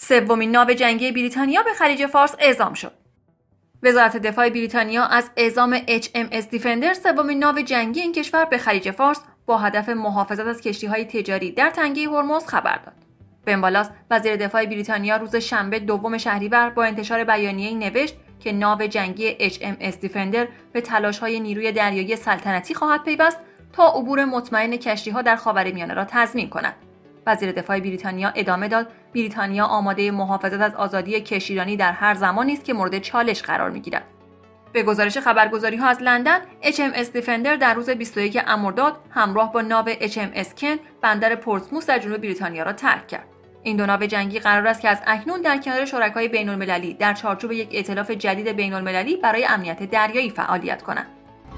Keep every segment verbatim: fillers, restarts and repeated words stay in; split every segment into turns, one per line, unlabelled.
سومین ناو جنگی بریتانیا به خلیج فارس اعزام شد. وزارت دفاع بریتانیا از اعزام اچ ام اس دیفندر، سومین ناو جنگی این کشور به خلیج فارس با هدف محافظت از کشتی‌های تجاری در تنگه هرمز خبر داد. بن والاس، وزیر دفاع بریتانیا، روز شنبه دوم شهریور با انتشار بیانیه‌ای نوشت که ناو جنگی اچ ام اس دیفندر به تلاش‌های نیروی دریایی سلطنتی خواهد پیوست تا عبور مطمئن کشتی‌ها در خاورمیانه را تضمین کند. وزیر دفاع بریتانیا ادامه داد: بریتانیا آماده محافظت از آزادی کشتیرانی در هر زمانی است که مورد چالش قرار می‌گیرد. به گزارش خبرگزاری‌ها از لندن، اچ ام اس دیفندر در روز بیست و یکم مرداد همراه با ناو اچ ام اس کن بندر پورتسموث در جنوب بریتانیا را ترک کرد. این دو ناو جنگی قرار است که از اکنون در کنار شرکای بین‌المللی در چارچوب یک ائتلاف جدید بین‌المللی برای امنیت دریایی فعالیت کنند.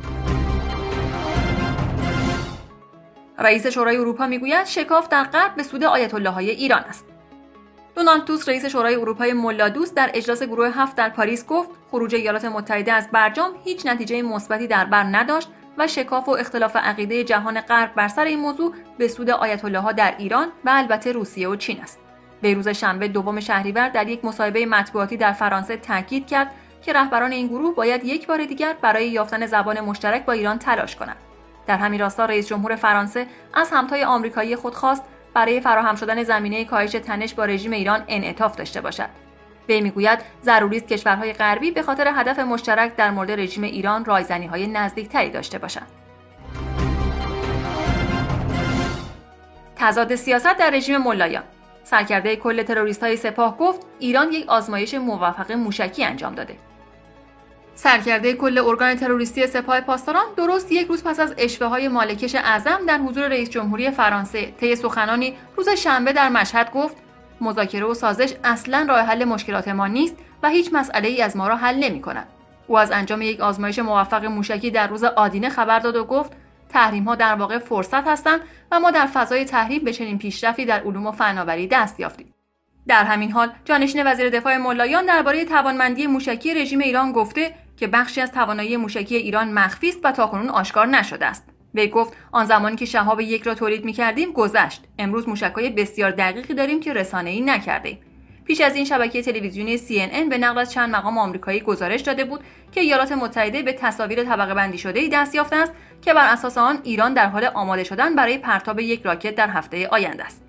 رئیس شورای اروپا میگوید شکاف در غرب به سود آیت الله‌های ایران است. دونالد توسک، رئیس شورای اروپای ملادوست، در اجلاس گروه هفت در پاریس گفت خروج ایالات متحده از برجام هیچ نتیجه مثبتی در بر نداشت و شکاف و اختلاف عقیده جهان غرب بر سر این موضوع به سود آیت الله‌ها در ایران و البته روسیه و چین است. به روز شنبه دوم شهریور در یک مصاحبه مطبوعاتی در فرانسه تاکید کرد که رهبران این گروه باید یک بار دیگر برای یافتن زبان مشترک با ایران تلاش کنند. در همین راستا رئیس جمهور فرانسه از همتای آمریکایی خود خواست برای فراهم شدن زمینه کاهش تنش با رژیم ایران انعطاف داشته باشد. وی میگوید ضروری است کشورهای غربی به خاطر هدف مشترک در مورد رژیم ایران رایزنی‌های نزدیکتری داشته باشند. تضاد سیاست در رژیم ملایان. سرکرده کل تروریست‌های سپاه گفت ایران یک آزمایش موفق موشکی انجام داده. سرکرده کل ارگان تروریستی سپاه پاسداران درست یک روز پس از اشوه‌های مالکش اعظم در حضور رئیس جمهوری فرانسه طی سخنانی روز شنبه در مشهد گفت مذاکره و سازش اصلاً راه حل مشکلات ما نیست و هیچ مسئله‌ای از ما را حل نمی‌کند. او از انجام یک آزمایش موفق موشکی در روز آدینه خبر داد و گفت تحریم‌ها در واقع فرصت هستند و ما در فضای تحریم به چنین پیشرفتی در علوم و فناوری دست یافتیم. در همین حال جانشین وزیر دفاع ملایان درباره توانمندی موشکی رژیم ایران گفته که بخشی از توانایی موشکی ایران مخفی است و تاکنون آشکار نشده است. وی گفت آن زمانی که شهاب یک را تولید می‌کردیم گذشت. امروز موشک‌های بسیار دقیقی داریم که رسانه‌ای نکردیم. پیش از این شبکه تلویزیونی سی ان ان به نقل از چند مقام آمریکایی گزارش داده بود که ایالات متحده به تصاویر طبقه بندی شده‌ای دست یافته است که بر اساس آن ایران در حال آماده شدن برای پرتاب یک راکت در هفته آینده است.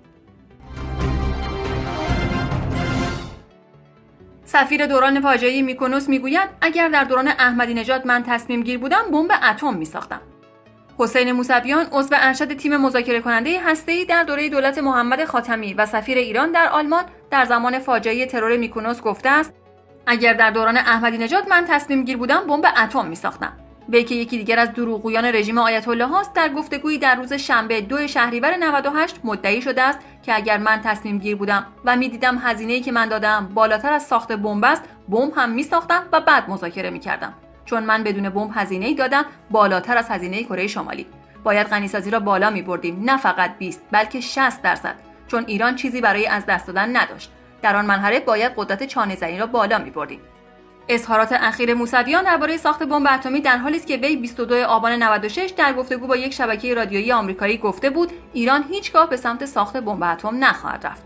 سفیر دوران فاجعه میکونوس میگوید اگر در دوران احمدی نژاد من تصمیم گیر بودم بمب اتم میساختم. حسین موسویان، عضو ارشد تیم مذاکره کننده هسته‌ای در دوره دولت محمد خاتمی و سفیر ایران در آلمان، در زمان فاجعه ترور میکونوس گفته است اگر در دوران احمدی نژاد من تصمیم گیر بودم بمب اتم میساختم. وی که یکی دیگر از دروغگویان رژیم آیت الله هاست، در گفتگویی در روز شنبه دو شهریور نود و هشت مدعی شده است که اگر من تصمیم گیر بودم و میدیدم هزینه‌ای که من دادم بالاتر از ساخت بمب است، بمب هم میساختم و بعد مذاکره میکردم. چون من بدون بمب هزینه‌ای دادم بالاتر از هزینه کره شمالی. باید غنیسازی را بالا میبردیم، نه فقط بیست بلکه شصت درصد، چون ایران چیزی برای از دست دادن نداشت. در آن مرحله باید قدرت چانه‌زنی را بالا میبردیم. اظهارات اخیر موسویان درباره ساخت بمب اتمی در حالی است که وی بیست و دوم آبان نود و شش در گفتگو با یک شبکه رادیویی آمریکایی گفته بود ایران هیچگاه به سمت ساخت بمب اتم نخواهد رفت.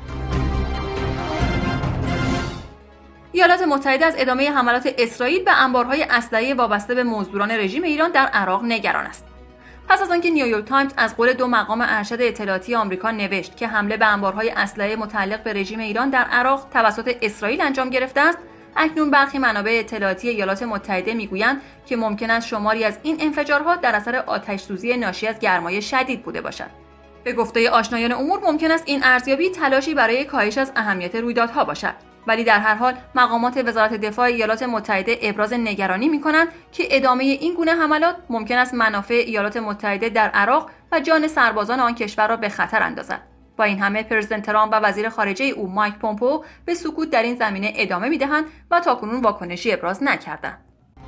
ایالات متحده از ادامه حملات اسرائیل به انبارهای اسلحه وابسته به مزدوران رژیم ایران در عراق نگران است. پس از آنکه نیویورک تایمز از قول دو مقام ارشد اطلاعاتی آمریکا نوشت که حمله به انبارهای اسلحه متعلق به رژیم ایران در عراق توسط اسرائیل انجام گرفته است، اکنون برخی منابع اطلاعاتی ایالات متحده میگویند که ممکن است شماری از این انفجارها در اثر آتش‌سوزی ناشی از گرمای شدید بوده باشد. به گفته آشنایان امور ممکن است این ارزیابی تلاشی برای کاهش از اهمیت رویدادها باشد، ولی در هر حال مقامات وزارت دفاع ایالات متحده ابراز نگرانی می‌کنند که ادامه این گونه حملات ممکن است منافع ایالات متحده در عراق و جان سربازان آن کشور را به خطر اندازد. با این همه پرزیدنت ترامپ و وزیر خارجه او مایک پومپئو به سکوت در این زمینه ادامه می‌دهند و تاکنون واکنشی ابراز نکردند.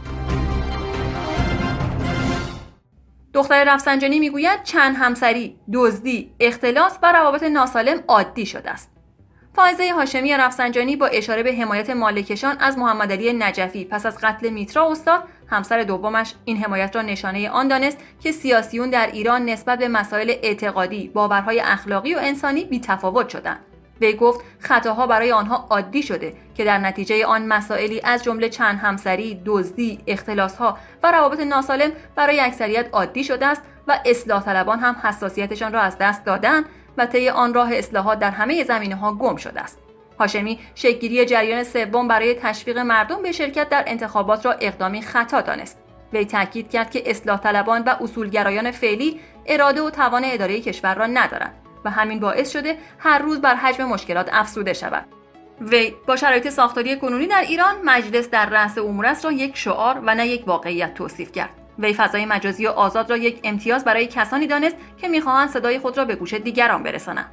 دختر رفسنجانی میگوید چند همسری، دزدی، اختلاس و روابط ناسالم عادی شده است. فائزه هاشمی رفسنجانی با اشاره به حمایت مالکشان از محمد علی نجفی پس از قتل میترا استاد، همسر دومش، این حمایت را نشانه آن دانست که سیاسیون در ایران نسبت به مسائل اعتقادی، باورهای اخلاقی و انسانی بی‌تفاوت شدند. وی گفت خطاها برای آنها عادی شده که در نتیجه آن مسائلی از جمله چند همسری، دزدی، اختلاس‌ها و روابط ناسالم برای اکثریت عادی شده است و اصلاح طلبان هم حساسیتشان را از دست دادند و طی آن راه اصلاحات در همه زمینه‌ها گم شده است. هاشمی شکل‌گیری جریان سوم برای تشویق مردم به شرکت در انتخابات را اقدامی خطا دانست. وی تاکید کرد که اصلاح طلبان و اصولگرایان فعلی اراده و توان اداره کشور را ندارند و همین باعث شده هر روز بر حجم مشکلات افزوده شود. وی با شرایط ساختاری کنونی در ایران مجلس در رأس امور است را یک شعار و نه یک واقعیت توصیف کرد. وی فضای مجازی و آزاد را یک امتیاز برای کسانی دانست که می‌خواهند صدای خود را به گوش دیگران برسانند.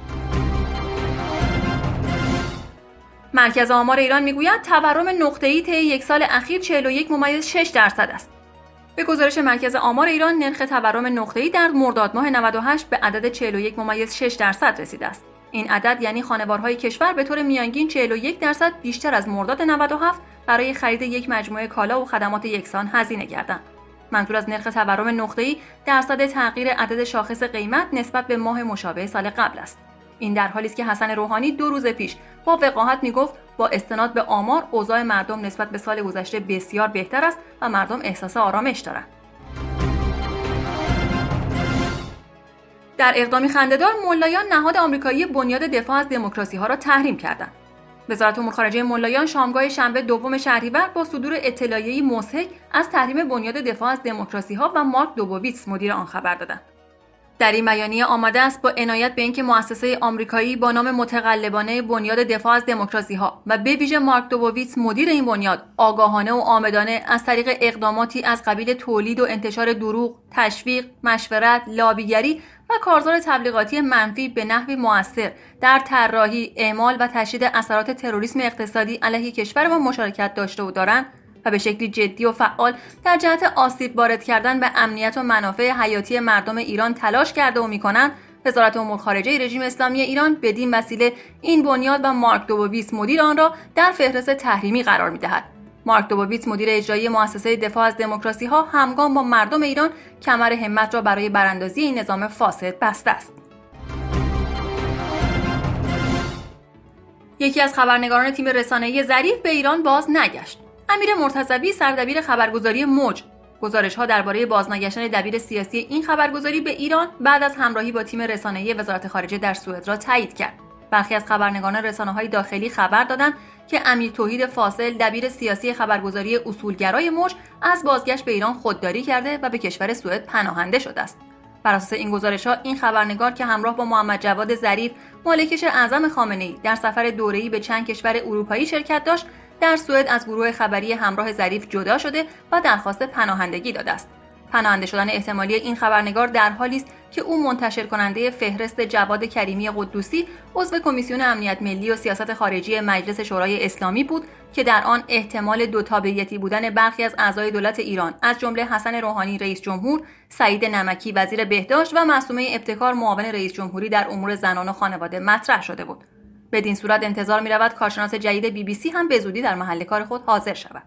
مرکز آمار ایران میگوید تورم نقطه‌ای طی یک سال اخیر چهل و یک ممیز شش درصد است. به گزارش مرکز آمار ایران نرخ تورم نقطه‌ای در مرداد ماه نود و هشت به عدد چهل و یک ممیز شش درصد رسیده است. این عدد یعنی خانوارهای کشور به طور میانگین چهل و یک درصد بیشتر از مرداد نود و هفت برای خرید یک مجموعه کالا و خدمات یکسان هزینه کردند. منظور از نرخ تورم نقطه‌ای درصد تغییر عدد شاخص قیمت نسبت به ماه مشابه سال قبل است. این در حالی است که حسن روحانی دو روز پیش با وقاحت میگفت با استناد به آمار اوضاع مردم نسبت به سال گذشته بسیار بهتر است و مردم احساس آرامش دارند. در اقدامی خنده‌دار ملایان نهاد آمریکایی بنیاد دفاع از دموکراسی‌ها را تحریم کردند. وزارت امور خارجه ملایان شامگاه شنبه دوم شهریور با صدور اطلاعیه‌ای مضحک از تحریم بنیاد دفاع از دموکراسی‌ها و مارک دوبوویتس مدیر آن خبر دادند. در این بیانیه آمده است با عنایت به اینکه مؤسسه آمریکایی با نام متقلبانه بنیاد دفاع از دموکراسی‌ها و به ویژه مارک دوبوویتس مدیر این بنیاد آگاهانه و عامدانه از طریق اقداماتی از قبیل تولید و انتشار دروغ، تشویق، مشورت، لابیگری و کارزار تبلیغاتی منفی به نحوی مؤثر در طراحی، اعمال و تشدید اثرات تروریسم اقتصادی علیه کشور ما مشارکت داشته و دارند و به شکلی جدی و فعال در جهت آسیب وارد کردن به امنیت و منافع حیاتی مردم ایران تلاش کرده و می‌کنند، وزارت امور خارجه رژیم اسلامی ایران بدین وسیله این بنیاد و مارک دوبوویتس مدیر آن را در فهرست تحریمی قرار می‌دهد. مارک دوبوویتس مدیر اجرایی مؤسسه دفاع از دموکراسی‌ها همگام با مردم ایران کمر همت را برای براندازی این نظام فاسد بسته است. یکی از خبرنگاران تیم رسانه‌ای ظریف به ایران باز نگشت. امیر مرتضوی سردبیر خبرگزاری موج گزارش‌ها درباره بازنگشتن دبیر سیاسی این خبرگزاری به ایران بعد از همراهی با تیم رسانه‌ای وزارت خارجه در سوئد را تایید کرد. برخی از خبرنگاران رسانه‌های داخلی خبر دادند که امیر توحید فاصل دبیر سیاسی خبرگزاری اصولگرای موج از بازگشت به ایران خودداری کرده و به کشور سوئد پناهنده شده است. بر اساس این گزارش‌ها این خبرنگار که همراه با محمد جواد ظریف مالکش اعظم خامنه‌ای در سفر دوره‌ای به چند کشور اروپایی شرکت داشت، در سوئد از گروه خبری همراه ظریف جدا شده و درخواست پناهندگی داده است. پناهنده شدن احتمالی این خبرنگار در حالی است که او منتشر کننده فهرست جواد کریمی قدوسی عضو کمیسیون امنیت ملی و سیاست خارجی مجلس شورای اسلامی بود که در آن احتمال دو تابعیتی بودن برخی از اعضای دولت ایران از جمله حسن روحانی رئیس جمهور، سعید نمکی وزیر بهداشت و معصومه ابتکار معاون رئیس جمهوری در امور زنان و خانواده مطرح شده بود. بدین صورت انتظار می‌رود کارشناس جدید بی بی سی هم به زودی در محل کار خود حاضر شود.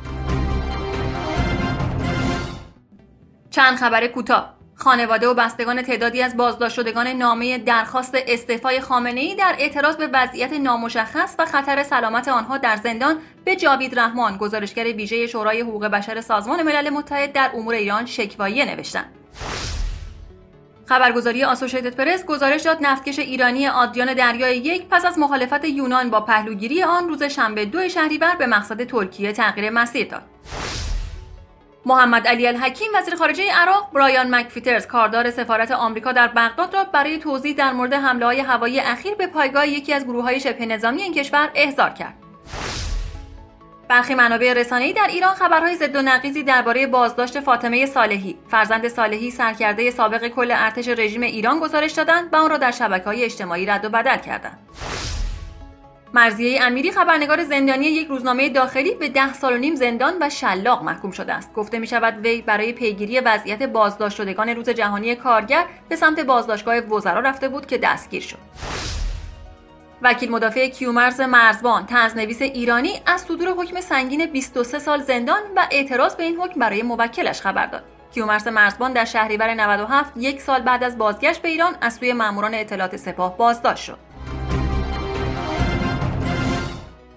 چند خبر کوتاه. خانواده و بستگان تعدادی از بازداشت شدگان نامه درخواست استعفای خامنه‌ای در اعتراض به وضعیت نامشخص و خطر سلامت آنها در زندان به جاوید رحمان، گزارشگر ویژه شورای حقوق بشر سازمان ملل متحد در امور ایران شکواییه نوشتند. خبرگزاری آسوشیتد پرس گزارش داد نفتکش ایرانی آدریان دریای یک پس از مخالفت یونان با پهلوگیری آن روز شنبه دو شهریور به مقصد ترکیه تغییر مسیر داد. محمد علی الحکیم وزیر خارجه عراق برایان مکفیترز کاردار سفارت آمریکا در بغداد را برای توضیح در مورد حمله‌های هوایی اخیر به پایگاه یکی از گروه‌های شبه نظامی این کشور احضار کرد. برخی منابع رسانه‌ای در ایران خبرهای ضد و نقیضی درباره بازداشت فاطمه صالحی، فرزند صالحی سرکرده سابق کل ارتش رژیم ایران گزارش دادند و آن را در شبکه‌های اجتماعی رد و بدل کردند. مرضیه امیری خبرنگار زندانی یک روزنامه داخلی به ده سال و نیم زندان و شلاق محکوم شده است. گفته می شود وی برای پیگیری وضعیت بازداشت شدگان روز جهانی کارگر به سمت بازداشتگاه وزرا رفته بود که دستگیر شد. وکیل مدافع کیومرث مرزبان، طنزنویس ایرانی، از صدور حکم سنگین بیست و سه سال زندان و اعتراض به این حکم برای موکلش خبر داد. کیومرث مرزبان در شهریور نود و هفت، یک سال بعد از بازگشت به ایران، از سوی ماموران اطلاعات سپاه بازداشت شد.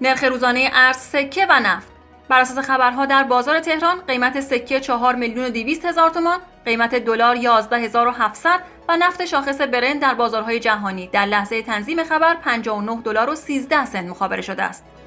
نرخ روزانه ارز، سکه و نفت. بر اساس خبرها در بازار تهران قیمت سکه چهار میلیون و دویست هزار تومان، قیمت دلار یازده هزار و هفتصد و نفت شاخص برنت در بازارهای جهانی در لحظه تنظیم خبر پنجاه و نه دلار و سیزده سنت مخابره شده است.